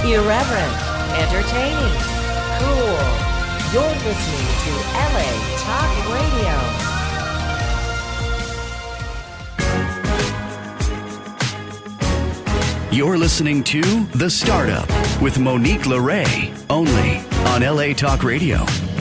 Irreverent, entertaining, cool. You're listening to LA Talk Radio. You're listening to The Startup with Monique LeRae, only on LA Talk Radio.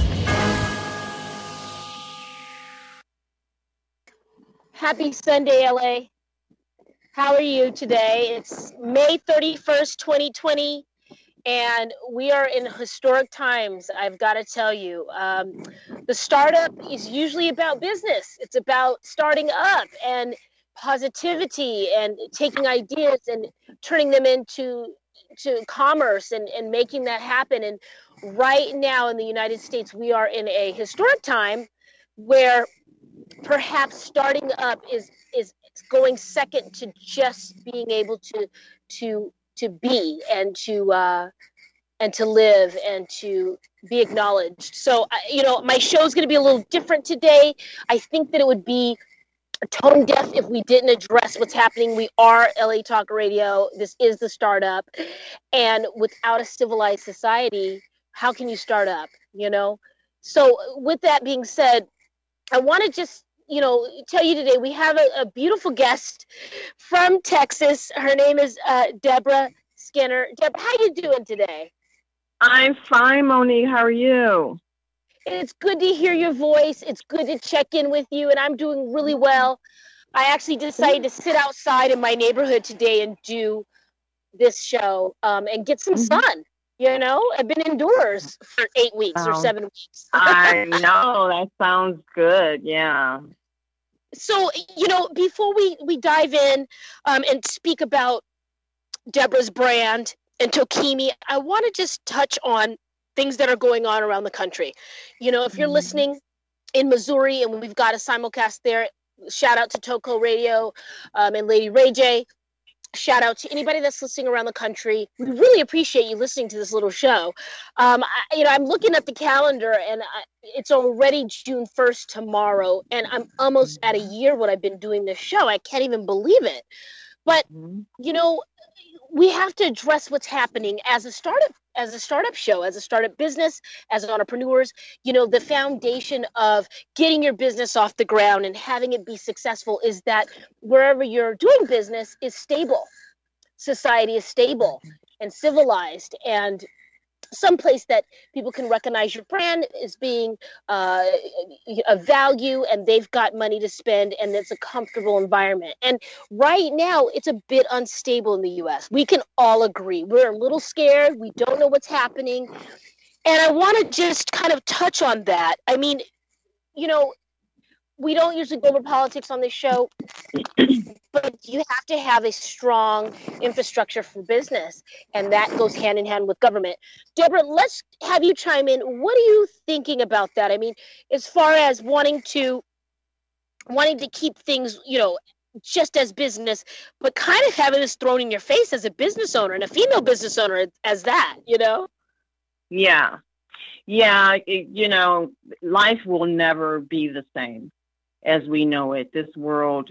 Happy Sunday, LA. How are you today? It's May 31st, 2020, and we are in historic times, I've got to tell you. The startup is usually about business. It's about starting up and positivity and taking ideas and turning them into commerce and making that happen. And right now in the United States, we are in a historic time where perhaps starting up is going second to just being able to be and to live and to be acknowledged. So my show is going to be a little different today. I think that it would be tone deaf if we didn't address what's happening. We are LA Talk Radio. This is the startup, and without a civilized society, how can you start up? So with that being said, I want to just tell you today we have a beautiful guest from Texas. Her name is Deborah Skinner. Deborah, how you doing today? I'm fine, Monique. How are you? It's good to hear your voice. It's good to check in with you, and I'm doing really well. I actually decided to sit outside in my neighborhood today and do this show and get some sun. I've been indoors for 8 weeks or 7 weeks. I know. That sounds good. Yeah. So, before we dive in and speak about Deborah's brand and Tokimi, I want to just touch on things that are going on around the country. If you're listening in Missouri and we've got a simulcast there, shout out to Toko Radio and Lady Ray J. Shout out to anybody that's listening around the country. We really appreciate you listening to this little show. I'm looking at the calendar and it's already June 1st tomorrow, and I'm almost at a year what I've been doing this show. I can't even believe it. But, we have to address what's happening as a startup show, as a startup business, as entrepreneurs. The foundation of getting your business off the ground and having it be successful is that wherever you're doing business is stable. Society is stable and civilized, and someplace that people can recognize your brand as being a value, and they've got money to spend, and it's a comfortable environment. And right now, it's a bit unstable in the U.S. We can all agree. We're a little scared. We don't know what's happening. And I want to just kind of touch on that. I mean, we don't usually go over politics on this show, but you have to have a strong infrastructure for business, and that goes hand in hand with government. Deborah, let's have you chime in. What are you thinking about that? I mean, as far as wanting to keep things, just as business, but kind of having this thrown in your face as a business owner and a female business owner as that, Yeah. Life will never be the same as we know it. This world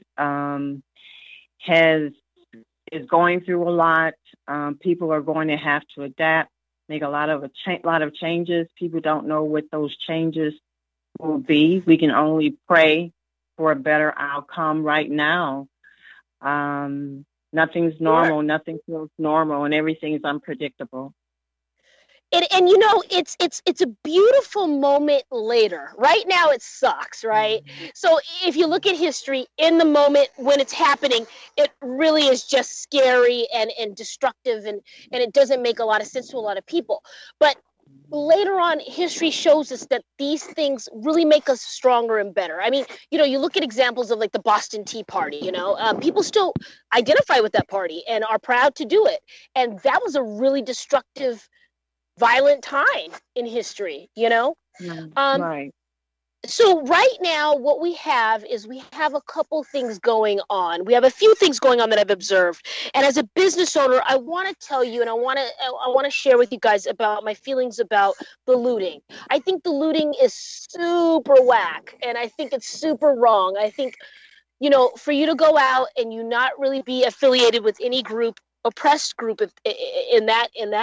is going through a lot. People are going to have to adapt, make a lot of changes. People don't know what those changes will be. We can only pray for a better outcome right now. Nothing's normal. Sure. Nothing feels normal, and everything's unpredictable. And it's a beautiful moment later. Right now it sucks, right? So if you look at history, in the moment when it's happening, it really is just scary and destructive, and it doesn't make a lot of sense to a lot of people. But later on, history shows us that these things really make us stronger and better. I mean, you look at examples of like the Boston Tea Party, people still identify with that party and are proud to do it. And that was a really destructive, violent time in history, Right. So right now what we have is we have a couple things going on. We have a few things going on that I've observed. And as a business owner, I want to tell you, and I want to share with you guys about my feelings about the looting. I think the looting is super whack, and I think it's super wrong. I think, for you to go out and you not really be affiliated with any group, oppressed group in that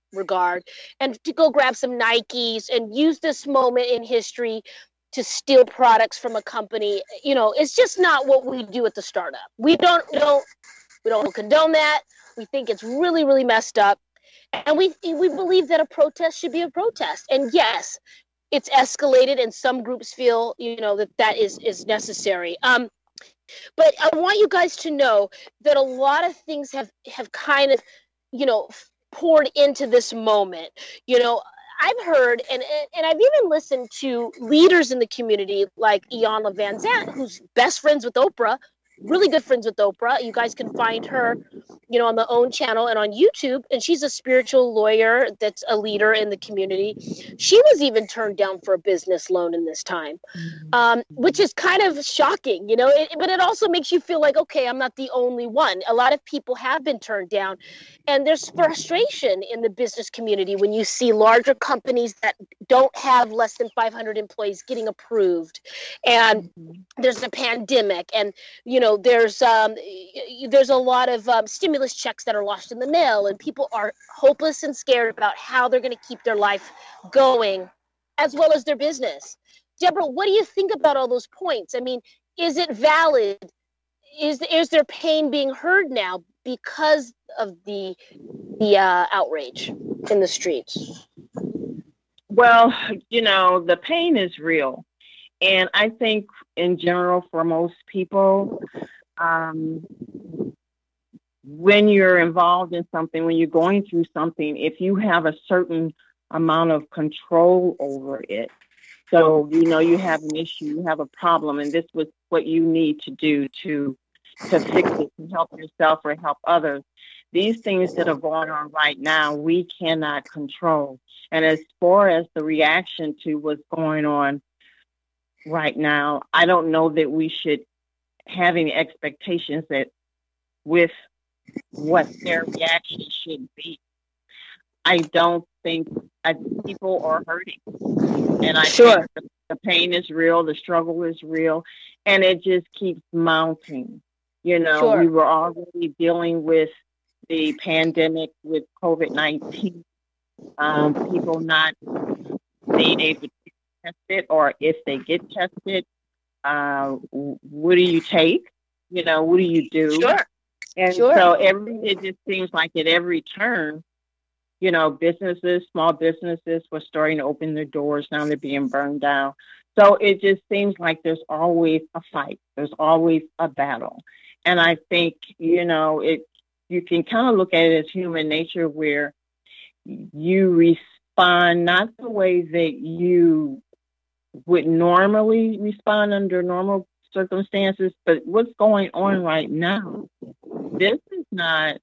regard, and to go grab some Nikes and use this moment in history to steal products from a company. It's just not what we do at the startup. We don't condone that. We think it's really, really messed up. And we believe that a protest should be a protest. And yes, it's escalated and some groups feel, that is necessary. But I want you guys to know that a lot of things have kind of, poured into this moment. I've heard and I've even listened to leaders in the community like Iyanla Vanzant, who's best friends with Oprah, really good friends with Oprah. You guys can find her, on the OWN channel and on YouTube. And she's a spiritual lawyer that's a leader in the community. She was even turned down for a business loan in this time, which is kind of shocking, but it also makes you feel like, okay, I'm not the only one. A lot of people have been turned down. And there's frustration in the business community when you see larger companies that don't have less than 500 employees getting approved. And there's a pandemic, and there's a lot of stimulus checks that are lost in the mail, and people are hopeless and scared about how they're going to keep their life going, as well as their business. Deborah, what do you think about all those points? I mean, is it valid? Is their pain being heard now because of the outrage in the streets? Well, the pain is real. And I think in general, for most people, when you're involved in something, when you're going through something, if you have a certain amount of control over it, so you have an issue, you have a problem, and this was what you need to do to fix it, to help yourself or help others. These things that are going on right now, we cannot control. And as far as the reaction to what's going on right now, I don't know that we should have any expectations that with what their reaction should be. I don't think people are hurting. And I think the pain is real, the struggle is real, and it just keeps mounting. We were already dealing with the pandemic with COVID-19, people not being able to test it, or if they get tested, what do you take? What do you do? Sure. And so it just seems like at every turn, businesses, small businesses were starting to open their doors. Now they're being burned down. So it just seems like there's always a fight. There's always a battle. And I think, you can kind of look at it as human nature, where you respond not the way that you would normally respond under normal circumstances, but what's going on right now, this is not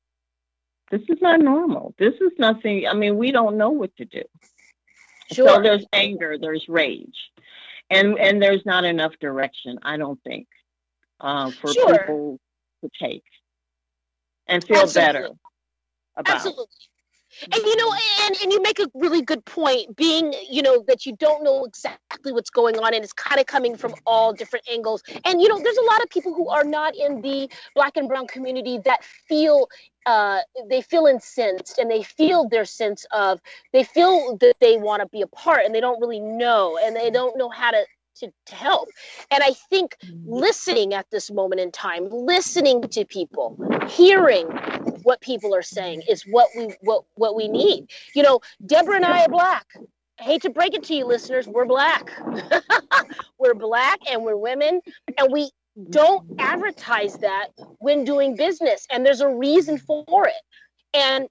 normal. This is nothing. I mean, we don't know what to do. Sure. So there's anger, there's rage, and there's not enough direction, I don't think, for people to take and feel better about. Absolutely. And and you make a really good point, being that you don't know exactly what's going on, and it's kind of coming from all different angles. And there's a lot of people who are not in the Black and brown community that feel they feel incensed, and they feel their sense of, they feel that they want to be a part, and they don't really know, and they don't know how to help. And I think listening at this moment in time, listening to people, hearing what people are saying is what we need. Deborah and I are Black. I hate to break it to you, listeners, we're Black. We're Black and we're women, and we don't advertise that when doing business, and there's a reason for it. And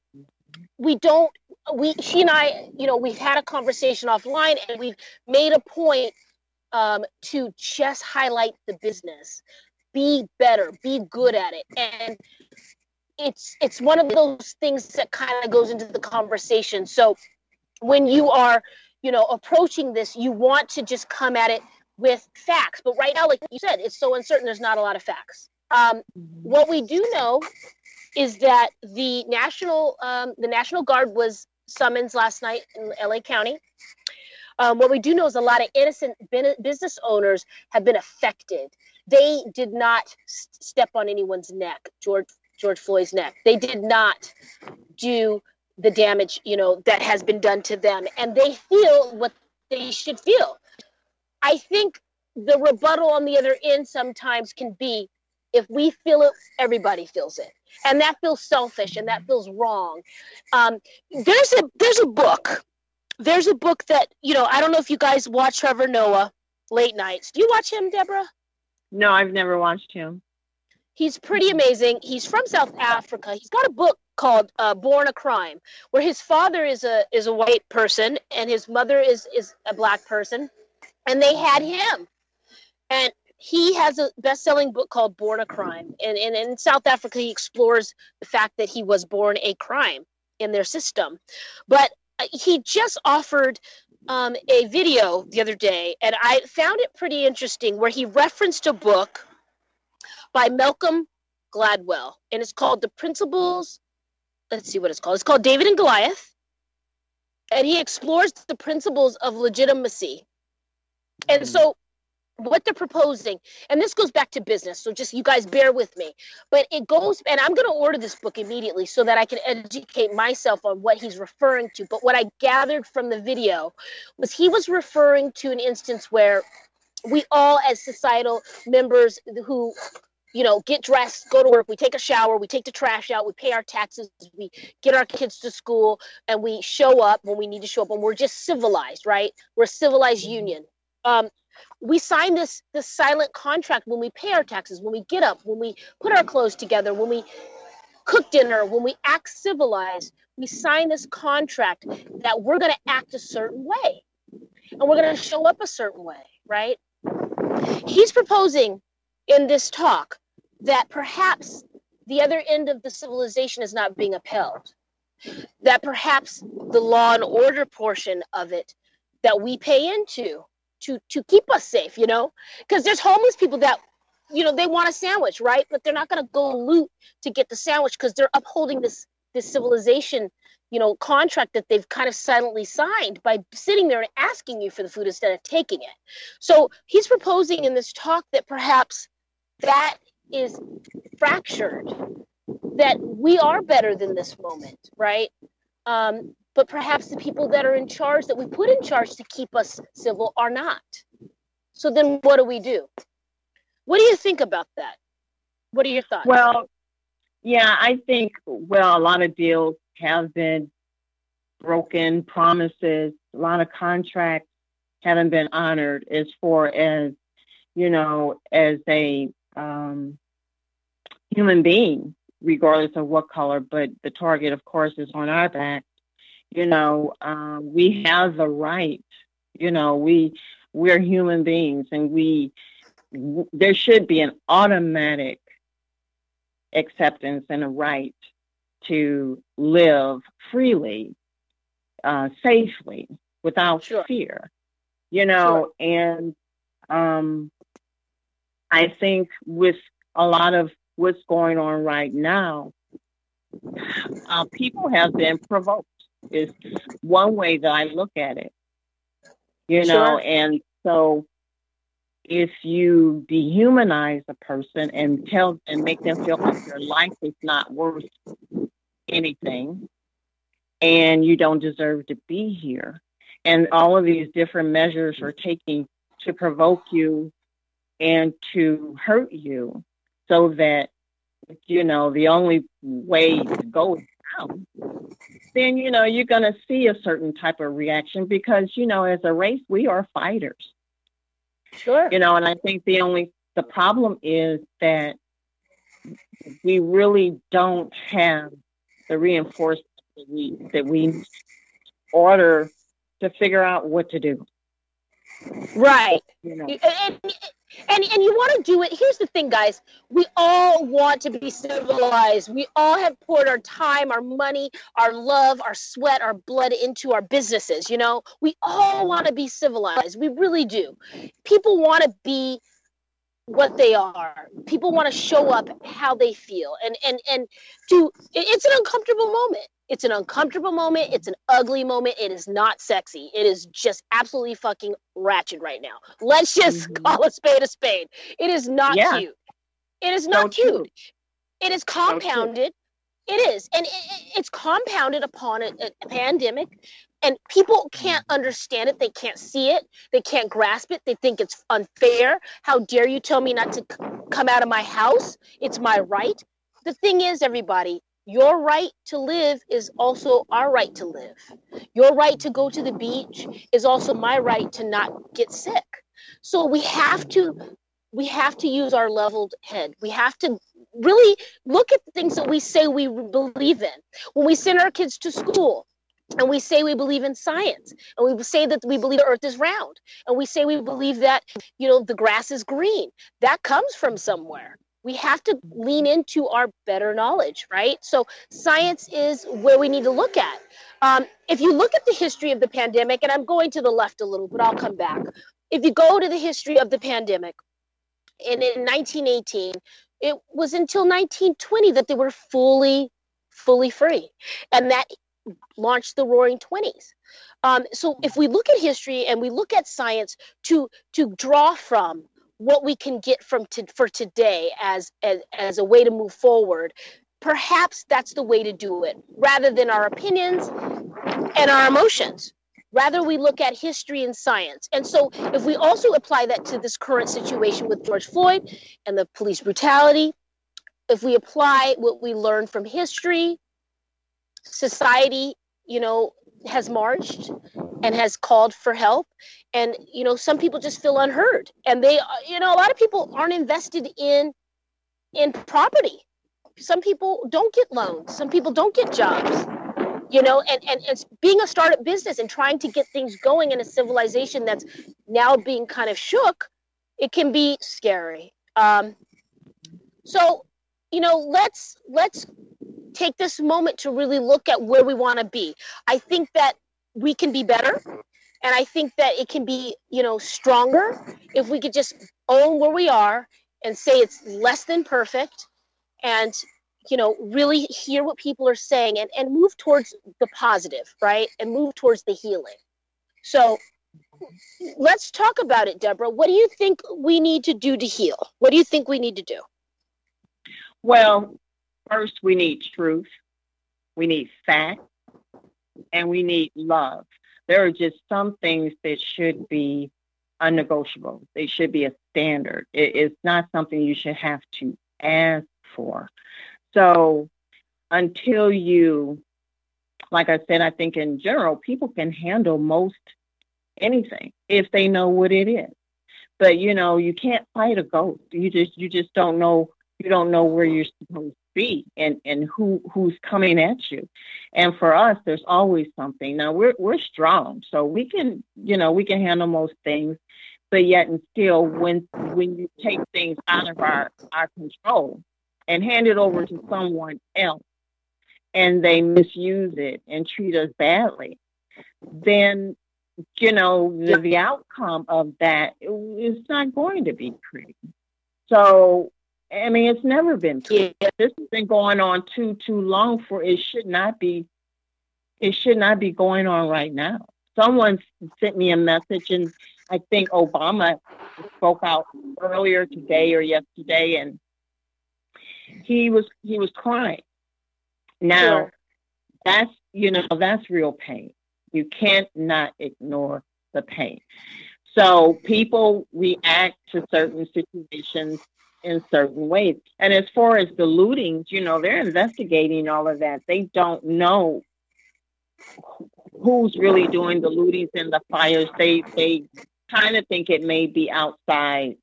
she and I, we've had a conversation offline, and we've made a point to just highlight the business, be better, be good at it. And it's one of those things that kind of goes into the conversation. So when you are, approaching this, you want to just come at it with facts. But right now, like you said, it's so uncertain, there's not a lot of facts. What we do know is that the National Guard was summoned last night in LA County. What we do know is a lot of innocent business owners have been affected. They did not step on anyone's neck, George Floyd's neck. They did not do the damage, that has been done to them, and they feel what they should feel. I think the rebuttal on the other end sometimes can be, if we feel it, everybody feels it. And that feels selfish, and that feels wrong. There's a book. There's a book that, I don't know if you guys watch Trevor Noah late nights. Do you watch him, Deborah? No, I've never watched him. He's pretty amazing. He's from South Africa. He's got a book called Born a Crime, where his father is a white person and his mother is a black person, and they had him. And he has a best-selling book called Born a Crime. And in South Africa, he explores the fact that he was born a crime in their system. But he just offered a video the other day, and I found it pretty interesting, where he referenced a book by Malcolm Gladwell, and it's called The Principles. Let's see what it's called. It's called David and Goliath, and he explores the principles of legitimacy. And so what they're proposing, and this goes back to business, so just you guys bear with me, but it goes, and I'm going to order this book immediately so that I can educate myself on what he's referring to. But what I gathered from the video was he was referring to an instance where we all, as societal members who get dressed, go to work, we take a shower, we take the trash out, we pay our taxes, we get our kids to school, and we show up when we need to show up, and we're just civilized, right? We're a civilized union. We sign this silent contract when we pay our taxes, when we get up, when we put our clothes together, when we cook dinner, when we act civilized. We sign this contract that we're going to act a certain way, and we're going to show up a certain way, right? He's proposing in this talk that perhaps the other end of the civilization is not being upheld, that perhaps the law and order portion of it that we pay into to keep us safe, because there's homeless people that, they want a sandwich, right? But they're not going to go loot to get the sandwich because they're upholding this civilization, contract that they've kind of silently signed by sitting there and asking you for the food instead of taking it. So he's proposing in this talk that perhaps that is fractured, that we are better than this moment, right? But perhaps the people that are in charge, that we put in charge to keep us civil, are not. So then what do we do? What do you think about that? What are your thoughts? Well, yeah, I think, a lot of deals have been broken, promises, a lot of contracts haven't been honored as far as, as a human being, regardless of what color, but the target, of course, is on our back. We have the right, we're human beings, and there should be an automatic acceptance and a right to live freely, safely, without fear, and I think with a lot of what's going on right now, people have been provoked. Is one way that I look at it, and so if you dehumanize a person and make them feel like their life is not worth anything and you don't deserve to be here, and all of these different measures are taken to provoke you and to hurt you, so that the only way to go is down, then, you're going to see a certain type of reaction because, as a race, we are fighters. Sure. And I think the problem is that we really don't have the reinforcement that we need in order to figure out what to do. Right. And you want to do it. Here's the thing, guys. We all want to be civilized. We all have poured our time, our money, our love, our sweat, our blood into our businesses. We all want to be civilized. We really do. People want to be what they are. People want to show up how they feel. And it's an uncomfortable moment. It's an uncomfortable moment. It's an ugly moment. It is not sexy. It is just absolutely fucking ratchet right now. Let's just call a spade a spade. It is not cute. It is not cute. It is compounded It is, and it's compounded upon a pandemic, and people can't understand it. They can't see it. They can't grasp it. They think it's unfair. How dare you tell me not to come out of my house? It's my right. The thing is, everybody, your right to live is also our right to live. Your right to go to the beach is also my right to not get sick. So we have to use our leveled head. We have to really look at the things that we say we believe in. When we send our kids to school and we say we believe in science, and we say that we believe the earth is round, and we say we believe that, the grass is green, that comes from somewhere. We have to lean into our better knowledge, right? So science is where we need to look at. If you look at the history of the pandemic, and I'm going to the left a little, but I'll come back. If you go to the history of the pandemic, and in 1918, it was until 1920 that they were fully free. And that launched the Roaring Twenties. So if we look at history and we look at science to draw from what we can get for today as a way to move forward, perhaps that's the way to do it, rather than our opinions and our emotions. Rather, we look at history and science. And so if we also apply that to this current situation with George Floyd and the police brutality, if we apply what we learned from history, society, has marched and has called for help. And, some people just feel unheard. And they, a lot of people aren't invested in property. Some people don't get loans. Some people don't get jobs. And it's being a startup business and trying to get things going in a civilization that's now being kind of shook, it can be scary. So, let's take this moment to really look at where we want to be. I think that we can be better, and I think that it can be, stronger if we could just own where we are and say it's less than perfect, and really hear what people are saying and move towards the positive, right? And move towards the healing. So let's talk about it, Deborah. What do you think we need to do to heal? What do you think we need to do? Well, first we need truth, we need fact, and we need love. There are just some things that should be unnegotiable. They should be a standard. It's not something you should have to ask for. So until you, like I said, I think in general, people can handle most anything if they know what it is. But, you can't fight a ghost. You just don't know. You don't know where you're supposed to be and who's coming at you. And for us, there's always something. Now we're strong, so we can handle most things. But yet and still, when you take things out of our control and hand it over to someone else, and they misuse it and treat us badly, then, the outcome of that is not going to be pretty. So, I mean, it's never been pretty. This has been going on too long for it should not be going on right now. Someone sent me a message, and I think Obama spoke out earlier today or yesterday, and he was crying. Now, that's real pain. You can't not ignore the pain. So people react to certain situations in certain ways. And as far as the lootings, they're investigating all of that. They don't know who's really doing the lootings and the fires. They kind of think it may be outside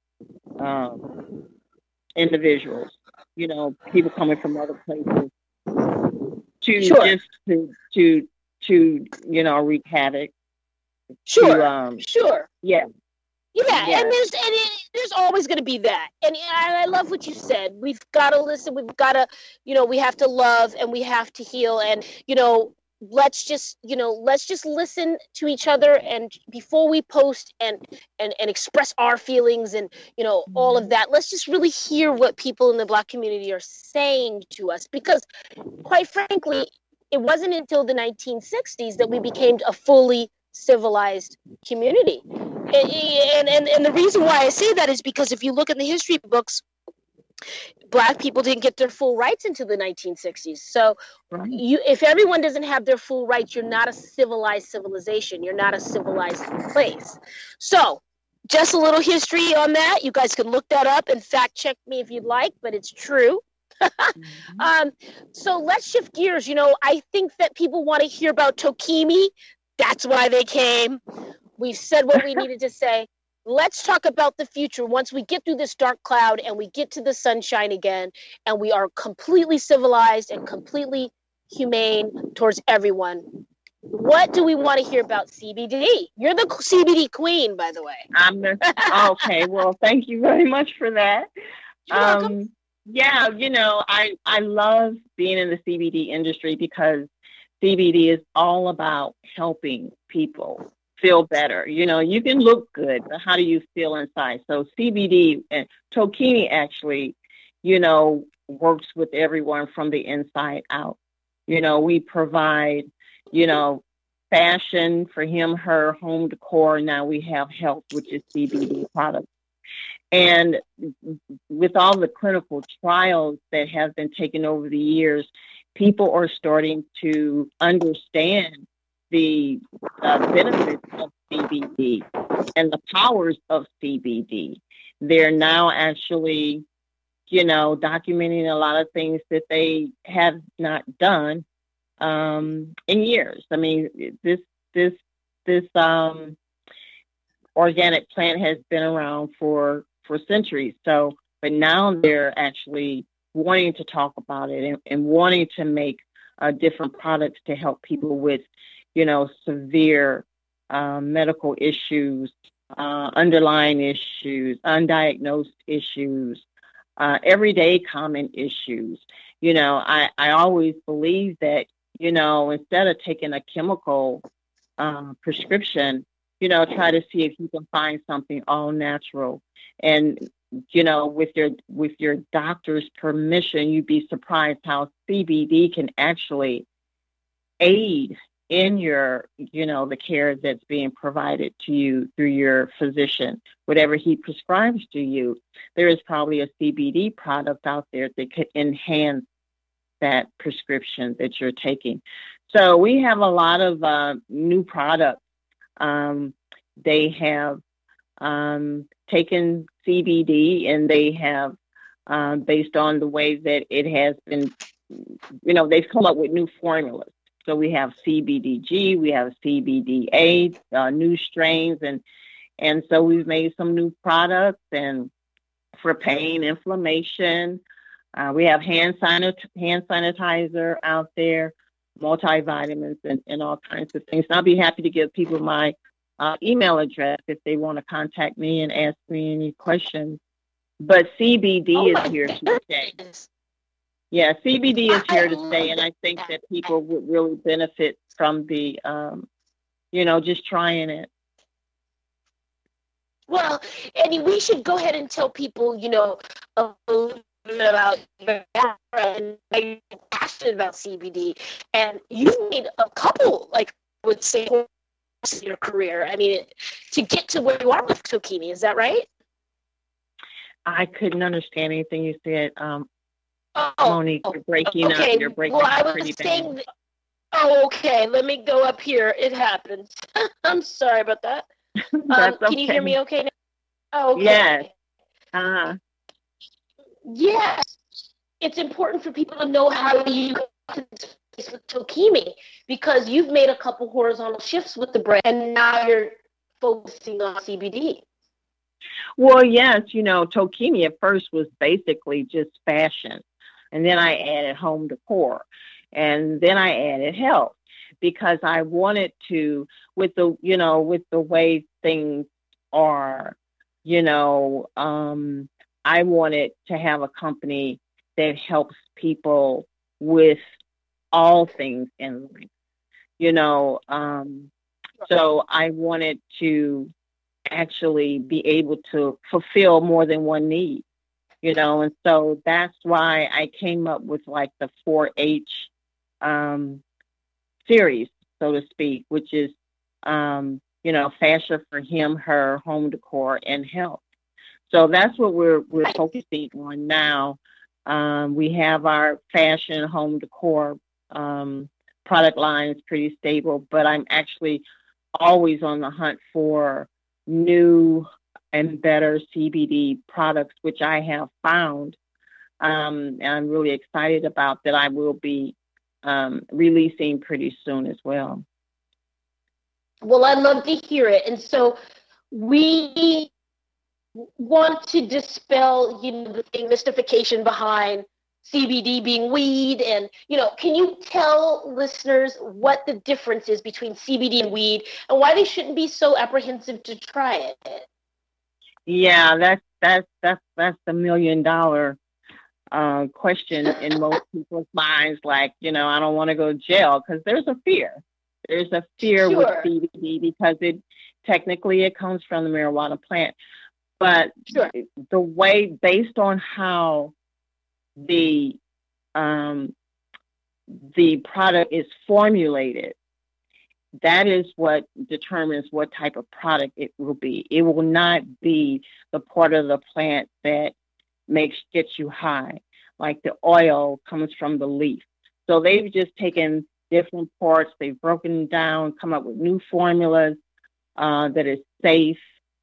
individuals, people coming from other places to wreak havoc. Sure. Yeah. Yeah, and there's always going to be that. And I love what you said. We've got to listen. We've got to, we have to love and we have to heal. And, let's just listen to each other. And before we post and express our feelings and, all of that, let's just really hear what people in the Black community are saying to us. Because quite frankly, it wasn't until the 1960s that we became a fully civilized community. And the reason why I say that is because if you look in the history books, Black people didn't get their full rights until the 1960s. So Right. if everyone doesn't have their full rights, you're not a civilized civilization. You're not a civilized place. So just a little history on that. You guys can look that up and fact check me if you'd like, but it's true. So let's shift gears. I think that people want to hear about Tokimi. That's why they came. We've said what we needed to say. Let's talk about the future once we get through this dark cloud and we get to the sunshine again and we are completely civilized and completely humane towards everyone. What do we want to hear about CBD? You're the CBD queen, by the way. Okay. Well, thank you very much for that. You're welcome. Yeah, I love being in the CBD industry because CBD is all about helping people feel better. You can look good, but how do you feel inside? So CBD and Tokimi actually, works with everyone from the inside out. We provide, fashion for him, her, home decor. Now we have health, which is CBD products. And with all the clinical trials that have been taken over the years, people are starting to understand the benefits of CBD and the powers of CBD. They're now actually, documenting a lot of things that they have not done in years. I mean, this organic plant has been around for centuries. So, but now they're actually wanting to talk about it and wanting to make different products to help people with, severe medical issues, underlying issues, undiagnosed issues, everyday common issues. I always believe that, instead of taking a chemical prescription, try to see if you can find something all natural. And, with your doctor's permission, you'd be surprised how CBD can actually aid in your, the care that's being provided to you through your physician. Whatever he prescribes to you, there is probably a CBD product out there that could enhance that prescription that you're taking. So we have a lot of new products. They have taken CBD and they have, based on the way that it has been, they've come up with new formulas. So we have CBDG, we have CBDA, new strains, and so we've made some new products and for pain, inflammation. We have hand sanitizer out there, multivitamins, and all kinds of things. And I'll be happy to give people my email address if they want to contact me and ask me any questions. But CBD is here to stay. Yeah, CBD is here to stay, and I think that people would really benefit from the, just trying it. Well, and we should go ahead and tell people, a little bit about your background and you're passionate about CBD. And you made a couple, I would say, in your career. I mean, to get to where you are with Tokimi, is that right? I couldn't understand anything you said. Monique, you're breaking up. You're breaking up pretty bad. Okay. Let me go up here. It happens. I'm sorry about that. That's okay. Can you hear me okay now? Okay. Yes. Yes. It's important for people to know how you go to this place with Tokimi because you've made a couple horizontal shifts with the brand and now you're focusing on CBD. Well, yes, Tokimi at first was basically just fashion. And then I added home decor. And then I added health because I wanted to, with the way things are, I wanted to have a company that helps people with all things in life, so I wanted to actually be able to fulfill more than one need, and so that's why I came up with the 4-H series, so to speak, which is, fashion for him, her, home decor, and health. So that's what we're focusing on now. We have our fashion home decor product line is pretty stable, but I'm actually always on the hunt for new and better CBD products, which I have found. And I'm really excited about that I will be releasing pretty soon as well. Well, I'd love to hear it. And so we want to dispel, the mystification behind CBD being weed. And, can you tell listeners what the difference is between CBD and weed and why they shouldn't be so apprehensive to try it? Yeah, that's the $1 million question in most people's minds. Like, I don't want to go to jail, because there's a fear. There's a fear with CBD because it comes from the marijuana plant. But the way, based on how the product is formulated, that is what determines what type of product it will be. It will not be the part of the plant that gets you high. Like the oil comes from the leaf. So they've just taken different parts, they've broken down, come up with new formulas that is safe,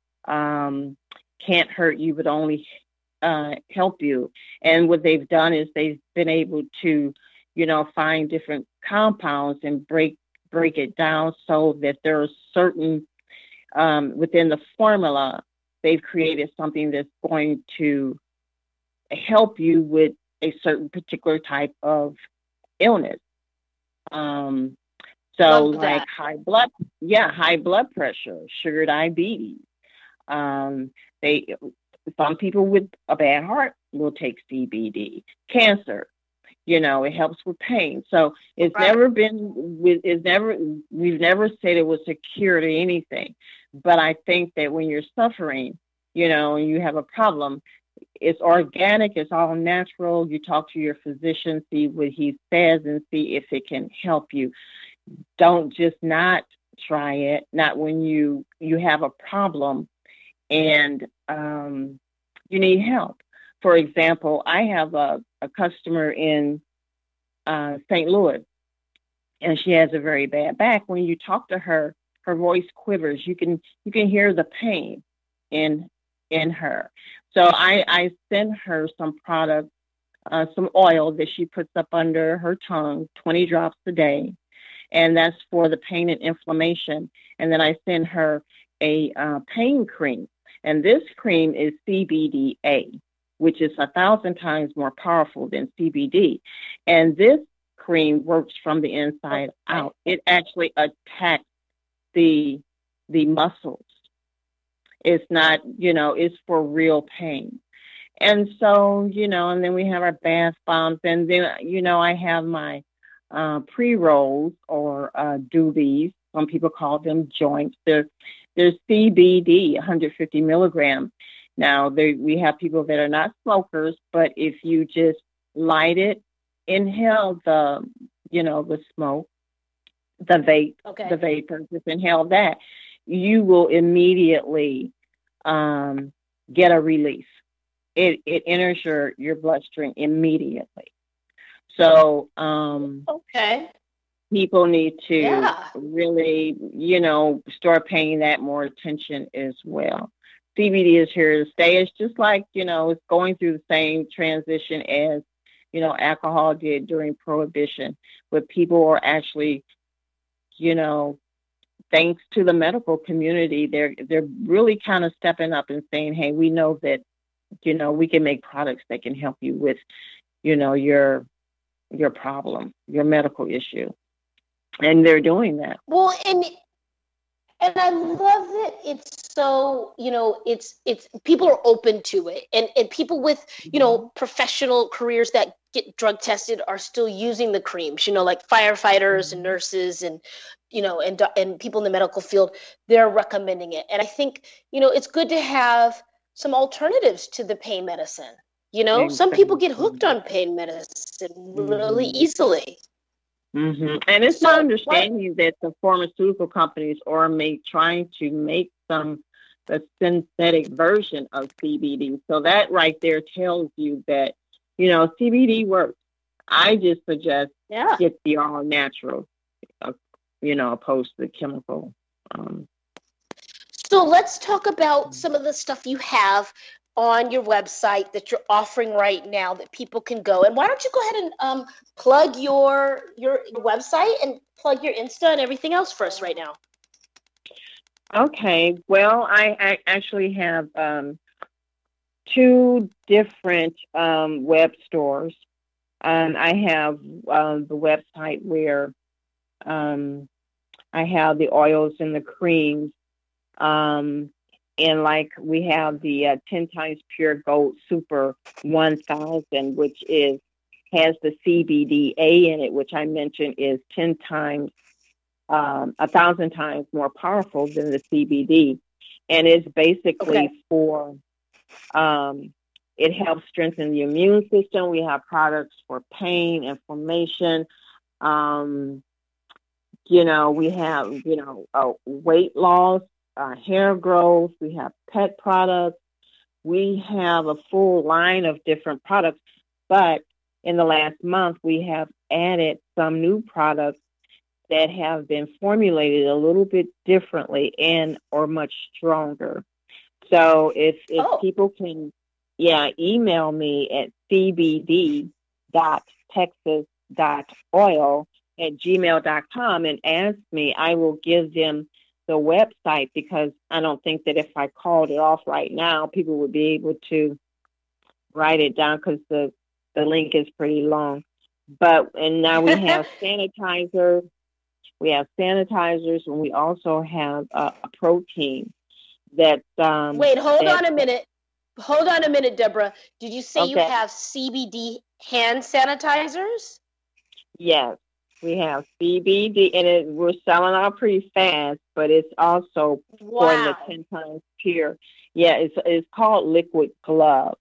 can't hurt you, but only help you. And what they've done is they've been able to, find different compounds and break it down so that there are certain, within the formula, they've created something that's going to help you with a certain particular type of illness. So like high blood pressure, sugar diabetes. Some people with a bad heart will take CBD. Cancer, it helps with pain. So we've never said it was a cure to anything. But I think that when you're suffering, and you have a problem, it's organic, it's all natural. You talk to your physician, see what he says, and see if it can help you. Don't just not try it, not when you have a problem and you need help. For example, I have a customer in St. Louis, and she has a very bad back. When you talk to her, her voice quivers. You can hear the pain in her. So I send her some product, some oil that she puts up under her tongue, 20 drops a day, and that's for the pain and inflammation. And then I send her a pain cream, and this cream is CBDA, which is 1,000 times more powerful than CBD. And this cream works from the inside out. It actually attacks the muscles. It's not, it's for real pain. And so, and then we have our bath bombs. And then, I have my pre-rolls or doobies. Some people call them joints. They're CBD, 150 milligrams. Now, we have people that are not smokers, but if you just light it, inhale the smoke, the vapor, just inhale that, you will immediately get a relief. It enters your bloodstream immediately. So people need to really, start paying that more attention as well. CBD is here to stay. It's just like, it's going through the same transition as, alcohol did during Prohibition, but people are actually, thanks to the medical community, they're really kind of stepping up and saying, hey, we know that, we can make products that can help you with, your problem, your medical issue. And they're doing that. Well, and I love that it's so, it's people are open to it, and people with, professional careers that get drug tested are still using the creams, like firefighters and nurses and, and people in the medical field, they're recommending it. And I think, it's good to have some alternatives to the pain medicine. Some people get hooked on pain medicine really easily. Mm-hmm. And it's my understanding that the pharmaceutical companies are trying to make some the synthetic version of CBD. So that right there tells you that, CBD works. I just suggest get the all natural, opposed to the chemical. So let's talk about some of the stuff you have on your website that you're offering right now that people can go. And why don't you go ahead and plug your website and plug your Insta and everything else for us right now. Okay. Well, I actually have two different web stores. I have the website where I have the oils and the creams. And like we have the 10 times pure gold super 1000, which has the CBDA in it, which I mentioned is 10 times, 1,000 times more powerful than the CBD. And it's basically for, it helps strengthen the immune system. We have products for pain, inflammation. We have, weight loss, hair growth. We have pet products. We have a full line of different products. But in the last month, we have added some new products that have been formulated a little bit differently or much stronger. So if people can, email me at cbd.texas.oil@gmail.com and ask me, I will give them the website, because I don't think that if I called it off right now, people would be able to write it down, because the link is pretty long. And now we have sanitizers. We have sanitizers, and we also have a protein that. Wait, hold on a minute. Hold on a minute, Deborah. Did you say you have CBD hand sanitizers? Yes, we have CBD, and we're selling out pretty fast, but it's also for the 10 times pure. Yeah, it's called Liquid Glove.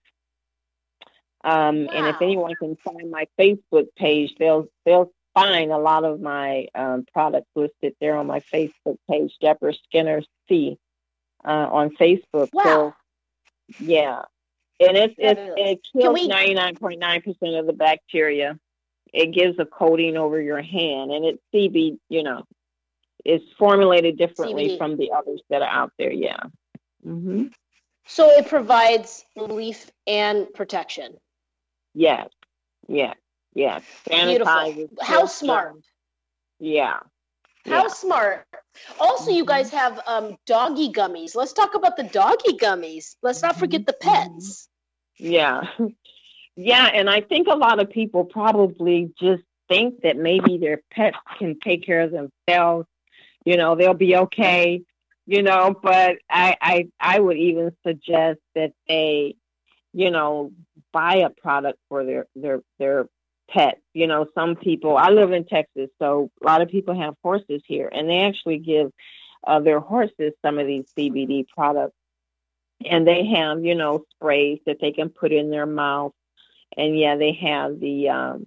And if anyone can find my Facebook page, they'll find a lot of my products listed there on my Facebook page, Deborah Skinner C, on Facebook. Wow. So, yeah. And it kills 99.9% of the bacteria. It gives a coating over your hand, and it's CBD, it's formulated differently from the others that are out there. Yeah. Mm-hmm. So it provides relief and protection. Yes. Yeah. Yeah. Beautiful. How smart. Yeah. How smart. Also, you guys have doggy gummies. Let's talk about the doggy gummies. Let's not forget the pets. Yeah. Yeah, and I think a lot of people probably just think that maybe their pets can take care of themselves. They'll be okay. But I would even suggest that they, buy a product for their pets. Some people. I live in Texas, so a lot of people have horses here, and they actually give their horses some of these CBD products, and they have sprays that they can put in their mouth. And they have the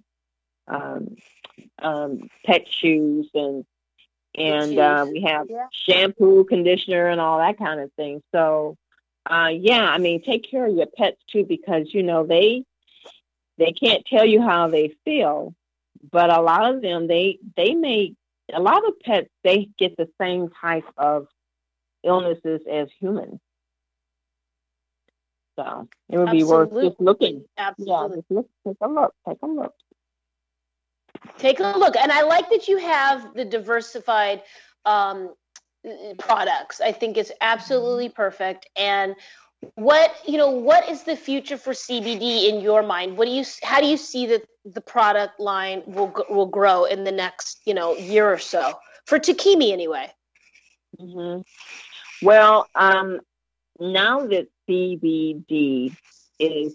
pet shoes, and we have shampoo, conditioner, and all that kind of thing. So, take care of your pets too, because they can't tell you how they feel, but a lot of them a lot of pets, they get the same type of illnesses as humans. So it would be worth just looking. Absolutely. Yeah, take a look. Take a look. And I like that you have the diversified products. I think it's absolutely perfect. And what is the future for CBD in your mind? How do you see that the product line will grow in the next, year or so for Takimi anyway? Mm-hmm. Well, now that CBD is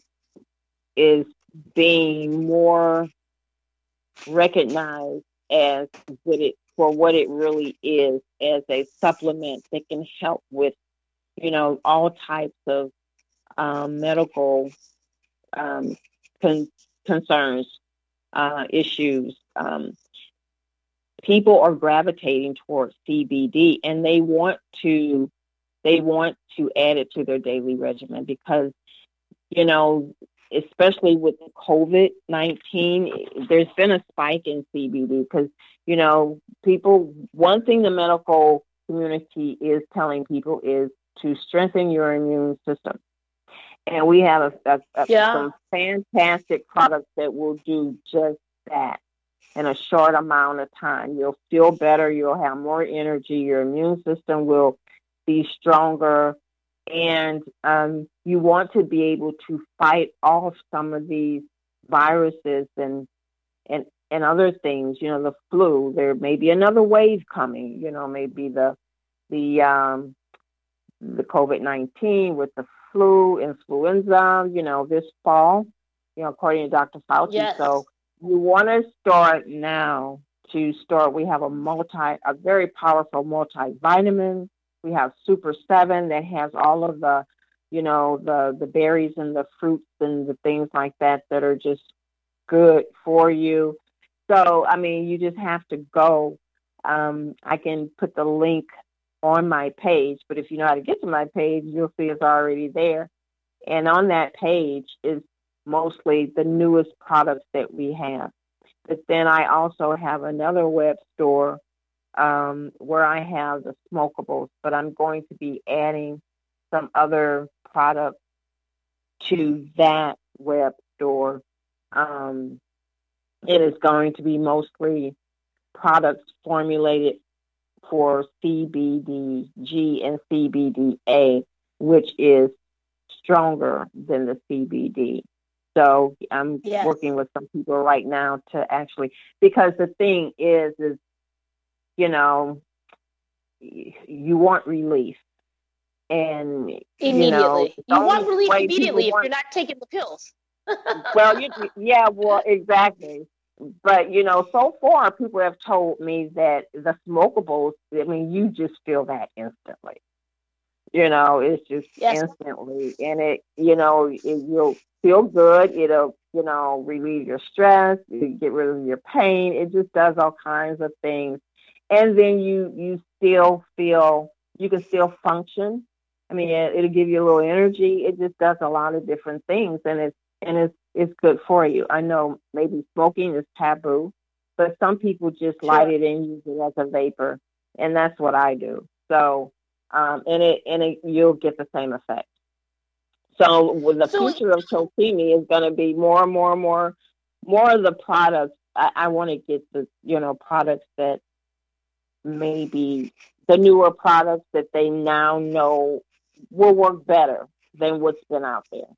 being more recognized as for what it really is, as a supplement that can help with, all types of medical concerns, issues. People are gravitating towards CBD, and they want to they want to add it to their daily regimen because, especially with COVID-19, there's been a spike in CBD because, one thing the medical community is telling people is to strengthen your immune system. And we have some fantastic products that will do just that in a short amount of time. You'll feel better. You'll have more energy. Your immune system will be stronger. And you want to be able to fight off some of these viruses and other things, the flu. There may be another wave coming, maybe the COVID-19 with the flu, influenza, this fall, according to Dr. Fauci. Yes. So you want to start now we have a very powerful multivitamin. We have Super 7 that has all of the, the berries and the fruits and the things like that are just good for you. So, you just have to go. I can put the link on my page, but if you know how to get to my page, you'll see it's already there. And on that page is mostly the newest products that we have. But then I also have another web store where I have the smokables, but I'm going to be adding some other products to that web store. It is going to be mostly products formulated for CBD-G and CBD-A, which is stronger than the CBD. So I'm working with some people right now to actually, because the thing is you want relief. And immediately. You want relief immediately if you're not taking the pills. Well, exactly. But, so far people have told me that the smokables, you just feel that instantly. It's just instantly. And you'll feel good. It'll, relieve your stress, get rid of your pain. It just does all kinds of things. And then you can still function. It'll give you a little energy. It just does a lot of different things. And it's good for you. I know maybe smoking is taboo, but some people just light it and use it as a vapor, and that's what I do. So, you'll get the same effect. So, with the future of Tokimi is going to be more of the products. I want to get the products that maybe the newer products that they now know will work better than what's been out there.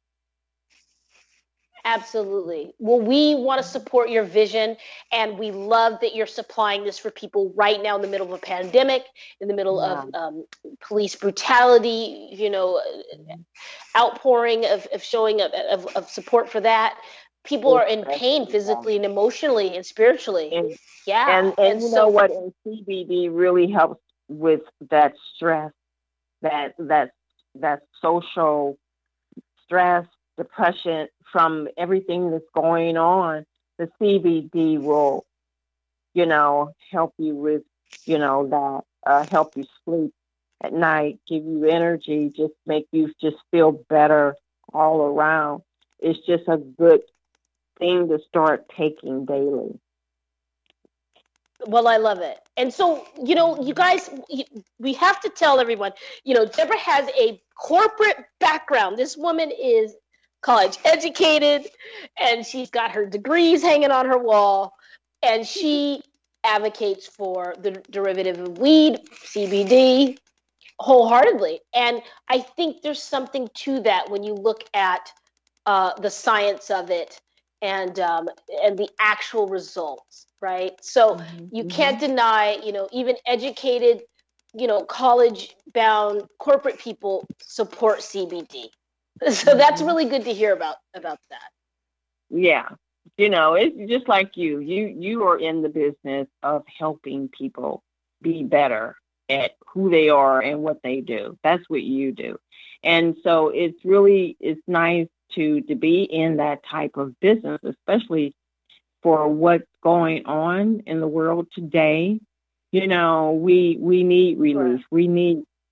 Absolutely. Well, we want to support your vision, and we love that you're supplying this for people right now in the middle of a pandemic, in the middle of police brutality, outpouring of showing of support for that. People are in pain physically and emotionally and spiritually. And so what? And CBD really helps with that stress, that social stress, depression from everything that's going on. The CBD will, help you with, that, help you sleep at night, give you energy, just make you just feel better all around. It's just a good thing to start taking daily. Well, I love it. And so, you guys, we have to tell everyone, Deborah has a corporate background. This woman is college educated, and she's got her degrees hanging on her wall, and she advocates for the derivative of weed, CBD, wholeheartedly. And I think there's something to that when you look at the science of it and the actual results, right? So you can't deny, even educated, college-bound corporate people support CBD. So that's really good to hear about that. Yeah. It's just like you are in the business of helping people be better at who they are and what they do. That's what you do. And so it's nice to be in that type of business, especially for what's going on in the world today. We need relief. We need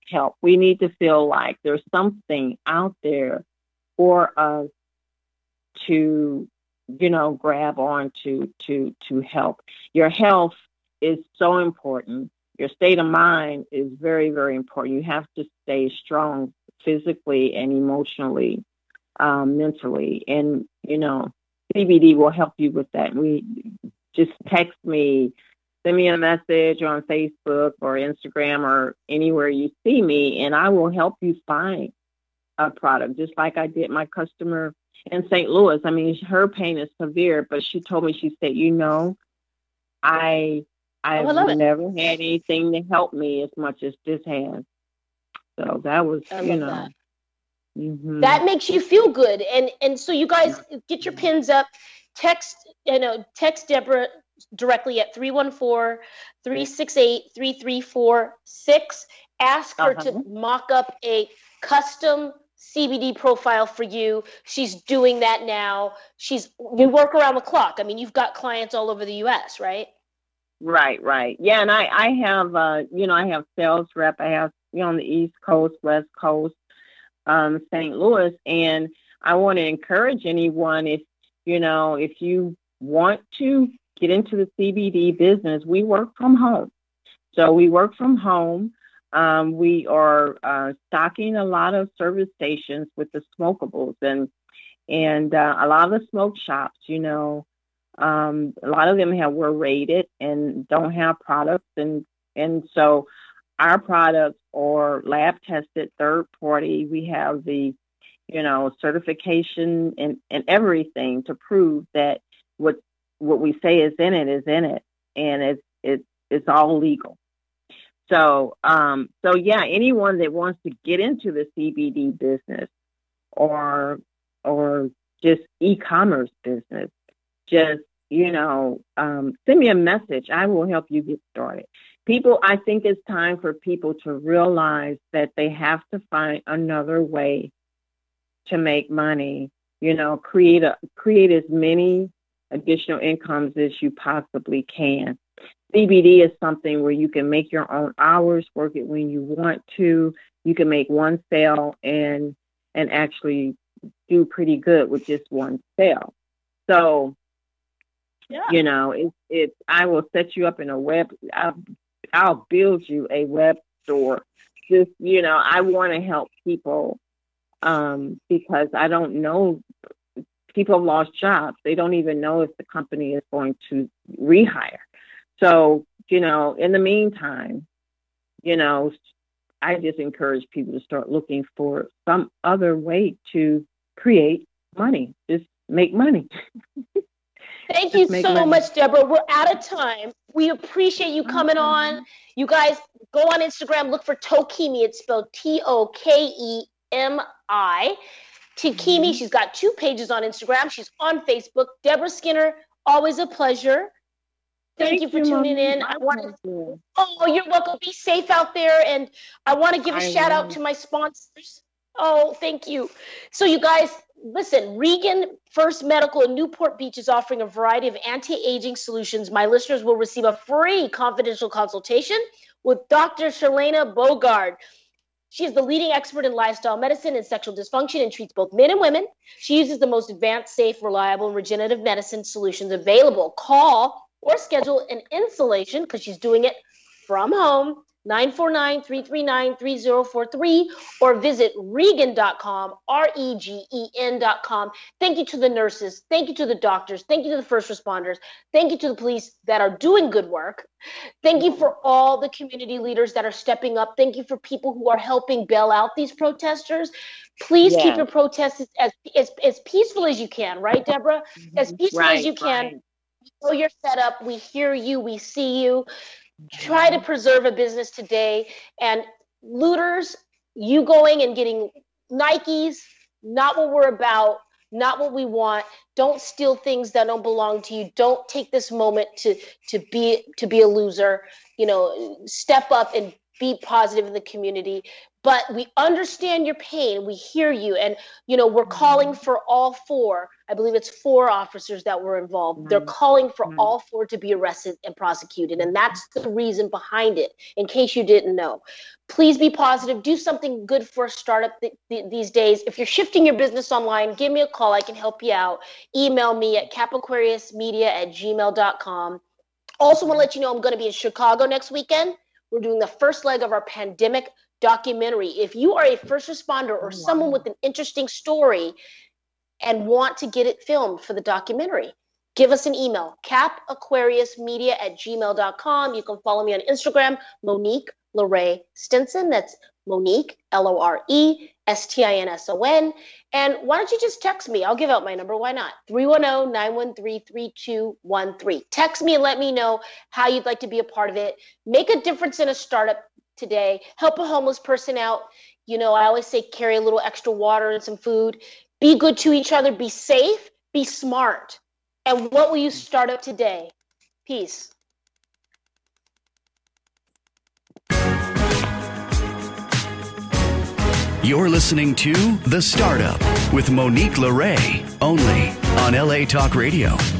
help. We need to feel like there's something out there for us to, grab on to help. Your health is so important. Your state of mind is very, very important. You have to stay strong physically and emotionally, mentally. And, CBD will help you with that. Just text me, send me a message on Facebook or Instagram or anywhere you see me, and I will help you find a product, just like I did my customer in St. Louis. I mean, her pain is severe, but she told me, she said, I've never had anything to help me as much as this has. So that was, that. Mm-hmm. That makes you feel good. And so you guys get your pins up, text Deborah directly at 314-368-3346. Ask her to mock up a custom CBD profile for you. She's doing that now. You work around the clock. I mean, you've got clients all over the US, right? Right. Yeah. And I have, I have sales rep. I have, on the East Coast, West Coast, St. Louis. And I want to encourage anyone, if you want to get into the CBD business, we work from home. So we work from home. We are stocking a lot of service stations with the smokables and a lot of the smoke shops, a lot of them were rated and don't have products. And so our products are lab tested, third party. We have the, certification and everything to prove that what we say is in it, and it's all legal. So yeah, anyone that wants to get into the CBD business or just e-commerce business, just, send me a message. I will help you get started. I think it's time for people to realize that they have to find another way to make money, create as many additional incomes as you possibly can. CBD is something where you can make your own hours, work it when you want to. You can make one sale and actually do pretty good with just one sale. So, yeah. I will set you up in a web. I'll build you a web store. Just, I want to help people because I don't know. People have lost jobs. They don't even know if the company is going to rehire. So, in the meantime, I just encourage people to start looking for some other way to create money. Just make money. Thank you so much, Deborah. We're out of time. We appreciate you coming on. You guys go on Instagram, look for Tokemi. It's spelled Tokemi. Tokemi. She's got 2 pages on Instagram. She's on Facebook. Deborah Skinner, always a pleasure. Thank you for tuning in. You're welcome. Be safe out there. And I want to give a shout out to my sponsors. Oh, thank you. So you guys, listen, Regan First Medical in Newport Beach is offering a variety of anti-aging solutions. My listeners will receive a free confidential consultation with Dr. Shalana Bogard. She is the leading expert in lifestyle medicine and sexual dysfunction and treats both men and women. She uses the most advanced, safe, reliable, and regenerative medicine solutions available. Call or schedule an installation, because she's doing it from home, 949-339-3043, or visit Regan.com, Regen.com. Thank you to the nurses. Thank you to the doctors. Thank you to the first responders. Thank you to the police that are doing good work. Thank you for all the community leaders that are stepping up. Thank you for people who are helping bail out these protesters. Please keep your protests as peaceful as you can, right, Deborah? As peaceful as you can. Right. We know you're set up. We hear you. We see you. Try to preserve a business today. And looters, you going and getting Nikes, not what we're about, not what we want. Don't steal things that don't belong to you. Don't take this moment to be a loser. Step up and be positive in the community. But we understand your pain. We hear you. And, we're calling for all 4. I believe it's 4 officers that were involved. They're calling for all 4 to be arrested and prosecuted. And that's the reason behind it, in case you didn't know. Please be positive. Do something good for a startup these days. If you're shifting your business online, give me a call. I can help you out. Email me at capaquariusmedia@gmail.com. Also want to let you know I'm going to be in Chicago next weekend. We're doing the first leg of our pandemic documentary. If you are a first responder or someone with an interesting story and want to get it filmed for the documentary, give us an email, capaquariusmedia@gmail.com. You can follow me on Instagram, Monique LeRae Stinson. That's Monique, LoReStinson. And why don't you just text me? I'll give out my number. Why not? 310-913-3213. Text me and let me know how you'd like to be a part of it. Make a difference in a startup today. Help a homeless person out. I always say carry a little extra water and some food. Be good to each other. Be safe. Be smart. And what will you start up today? Peace. You're listening to The Startup with Monique LeRae, only on LA Talk Radio.